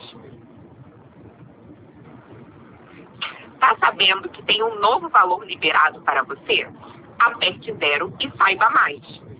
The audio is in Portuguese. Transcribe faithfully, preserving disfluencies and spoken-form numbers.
Tá sabendo que tem um novo valor liberado para você? Aperte zero e saiba mais.